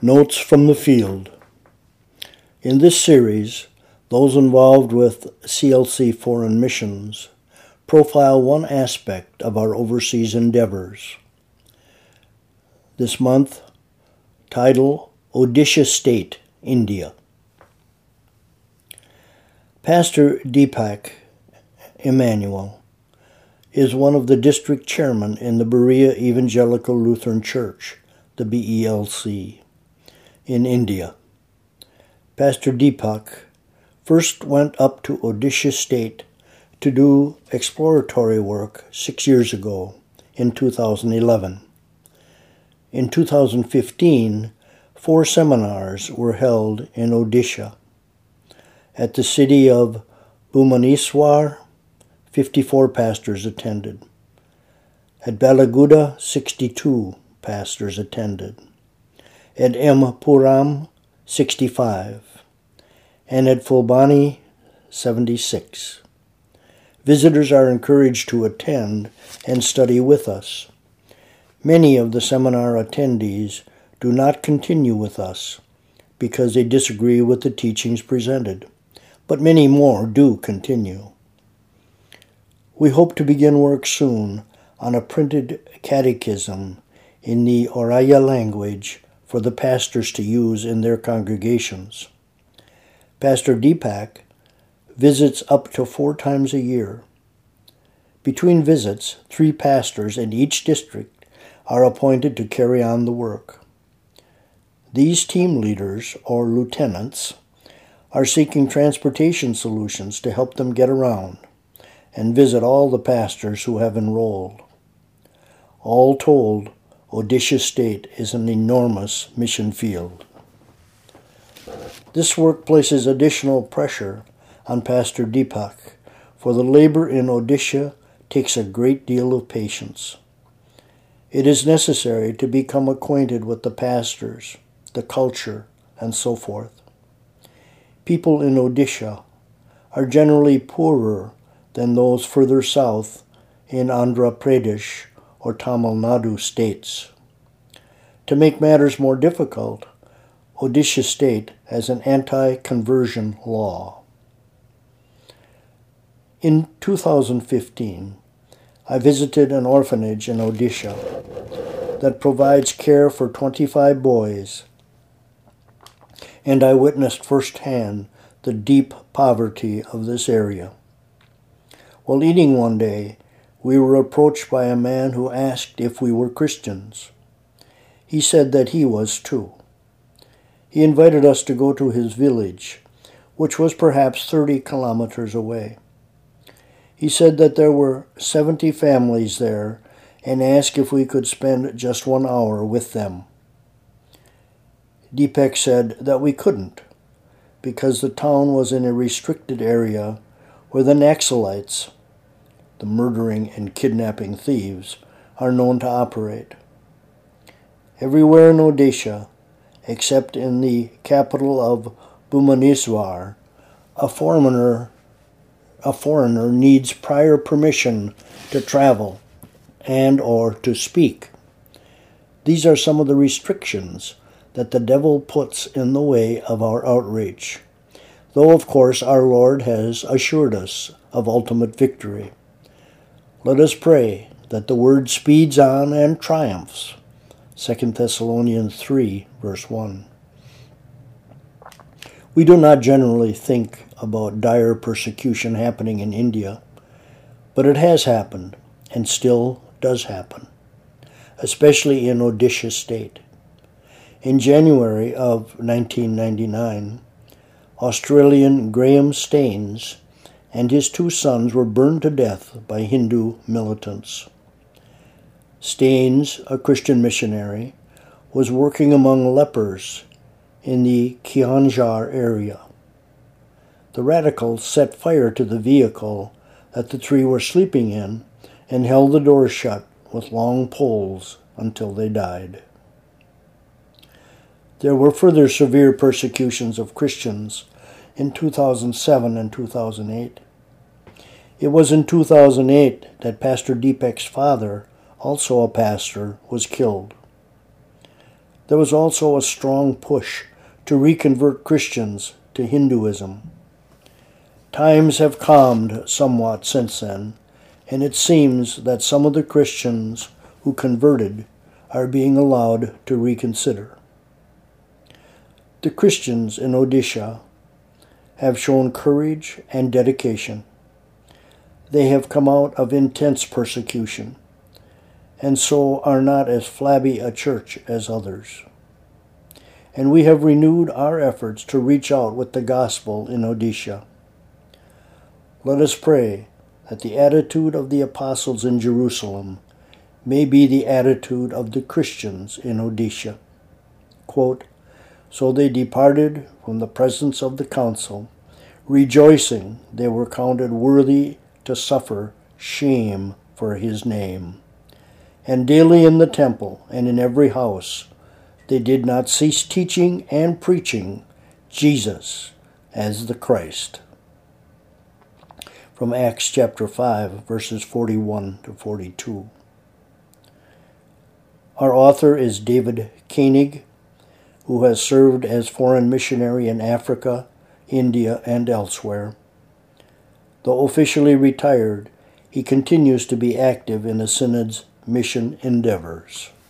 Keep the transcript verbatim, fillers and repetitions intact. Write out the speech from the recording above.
Notes from the Field. In this series, those involved with C L C Foreign Missions profile one aspect of our overseas endeavors. This month, title, Odisha State, India. Pastor Deepak Emmanuel is one of the district chairmen in the Berea Evangelical Lutheran Church, the B E L C, in India. Pastor Deepak first went up to Odisha State to do exploratory work six years ago in two thousand eleven. In two thousand fifteen, four seminars were held in Odisha. At the city of Bhubaneswar, fifty-four pastors attended. At Balaguda, sixty-two pastors attended. At M. Puram, sixty-five. And at Fulbani, seventy-six. Visitors are encouraged to attend and study with us. Many of the seminar attendees do not continue with us because they disagree with the teachings presented, but many more do continue. We hope to begin work soon on a printed catechism in the Oriya language for the pastors to use in their congregations. Pastor Deepak visits up to four times a year. Between visits, three pastors in each district are appointed to carry on the work. These team leaders, or lieutenants, are seeking transportation solutions to help them get around and visit all the pastors who have enrolled. All told, Odisha State is an enormous mission field. This work places additional pressure on Pastor Deepak, for the labor in Odisha takes a great deal of patience. It is necessary to become acquainted with the pastors, the culture, and so forth. People in Odisha are generally poorer than those further south in Andhra Pradesh or Tamil Nadu states. To make matters more difficult, Odisha State has an anti-conversion law. In two thousand fifteen, I visited an orphanage in Odisha that provides care for twenty-five boys, and I witnessed firsthand the deep poverty of this area. While eating one day, we were approached by a man who asked if we were Christians. He said that he was too. He invited us to go to his village, which was perhaps thirty kilometers away. He said that there were seventy families there and asked if we could spend just one hour with them. Deepak said that we couldn't, because the town was in a restricted area where the Naxalites, the murdering and kidnapping thieves, are known to operate. Everywhere in Odisha, except in the capital of Bhubaneswar, a foreigner, a foreigner needs prior permission to travel and or to speak. These are some of the restrictions that the devil puts in the way of our outreach, though of course our Lord has assured us of ultimate victory. Let us pray that the word speeds on and triumphs. Second Thessalonians three, verse one. We do not generally think about dire persecution happening in India, but it has happened and still does happen, especially in Odisha State. In January of nineteen ninety-nine, Australian Graham Staines and his two sons were burned to death by Hindu militants. Staines, a Christian missionary, was working among lepers in the Kianjar area. The radicals set fire to the vehicle that the three were sleeping in and held the doors shut with long poles until they died. There were further severe persecutions of Christians in two thousand seven and two thousand eight. It was in two thousand eight that Pastor Deepak's father, also a pastor, was killed. There was also a strong push to reconvert Christians to Hinduism. Times have calmed somewhat since then, and it seems that some of the Christians who converted are being allowed to reconsider. The Christians in Odisha have shown courage and dedication. They have come out of intense persecution, and so are not as flabby a church as others. And we have renewed our efforts to reach out with the gospel in Odisha. Let us pray that the attitude of the apostles in Jerusalem may be the attitude of the Christians in Odisha. Quote, "So they departed from the presence of the council, rejoicing they were counted worthy to suffer shame for his name. And daily in the temple and in every house they did not cease teaching and preaching Jesus as the Christ." From Acts chapter five, verses forty-one to forty-two. Our author is David Koenig, who has served as foreign missionary in Africa, India, and elsewhere. Though officially retired, he continues to be active in the Synod's mission endeavors.